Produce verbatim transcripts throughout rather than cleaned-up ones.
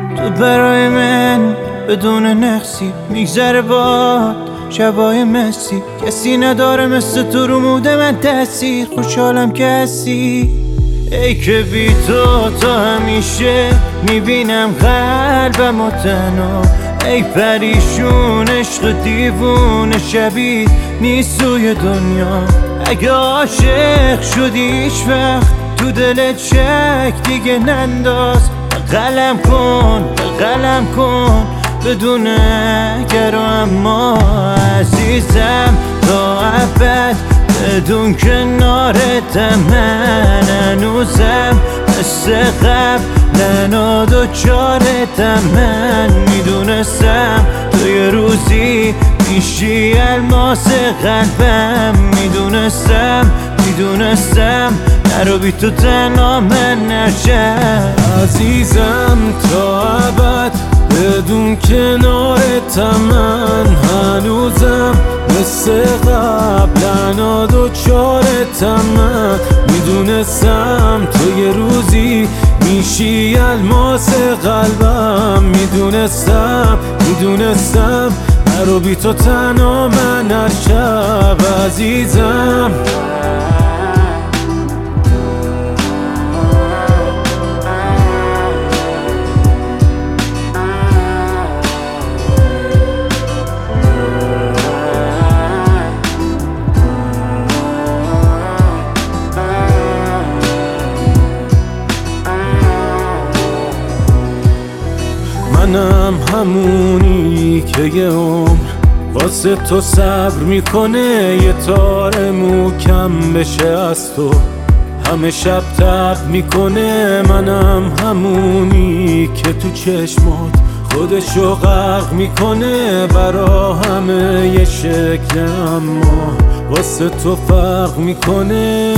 تو برای من بدون نقصی میگذره باد شبای مسی، کسی نداره مثل تو رو موده من تأثیر. خوشحالم که هستی ای که بی تو تا همیشه میبینم قلبم و تنها. ای پریشون عشق دیوون شبیه نیست توی دنیا. اگه عاشق شدی هیچ وقت تو دلت شک دیگه ننداز. قلم کن قلم کن بدون اگر و اما عزیزم تا ابد بدون کنارتم. من هنوزم مثل قبل لنا دوچارتم. من میدونستم تو یه روزی میشی الماس قلبم. میدونستم میدونستم نرو بی تو تنها من نشم. عزیزم تا ابد بدون کنارتم. من هنوزم مثل قبلنا دوچارتم. من میدونستم تو یه روزی میشی الماس قلبم. میدونستم میدونستم نرو بی تو تنها من هر شب. عزیزم منم همونی که یه عمر واسه تو صبر میکنه. یه تار موکم بشه از تو همه شب تب میکنه. منم همونی که تو چشمات خودشو غرق میکنه. برا همه یه شکل اما واسه تو فرق میکنه.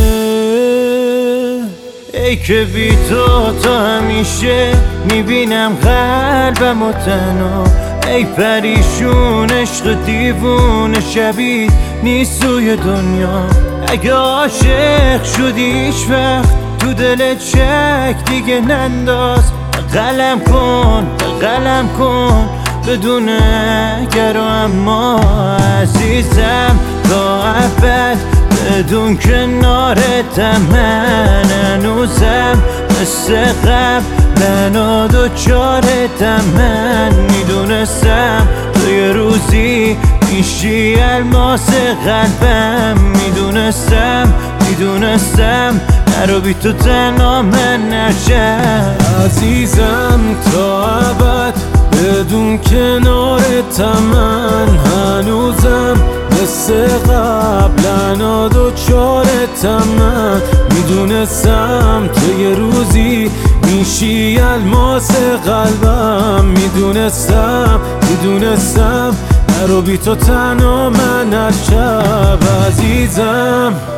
ای که بی تو تا همیشه میبینم قلبم و تنها. ای پریشون عشق دیوون شبیه نیست توی دنیا. اگه عاشق شدی هیچ وقت تو دلت شک دیگه ننداز. قلم کن قلم کن بدون اگر و اما عزیزم تا ابد بدون کنارتم. من هنوزم مثل قبل لنا دوچارتم. من میدونستم تو یه روزی میشی الماس قلبم. میدونستم میدونستم نرو بی تو تنها من نشم. عزیزم تا ابد بدون کنارتم. من هنوزم مثل قبلنا دوچارتم. من میدونستم تو یه روزی میشی الماس قلبم. میدونستم میدونستم نرو بی تو تنها من هر شب. عزیزم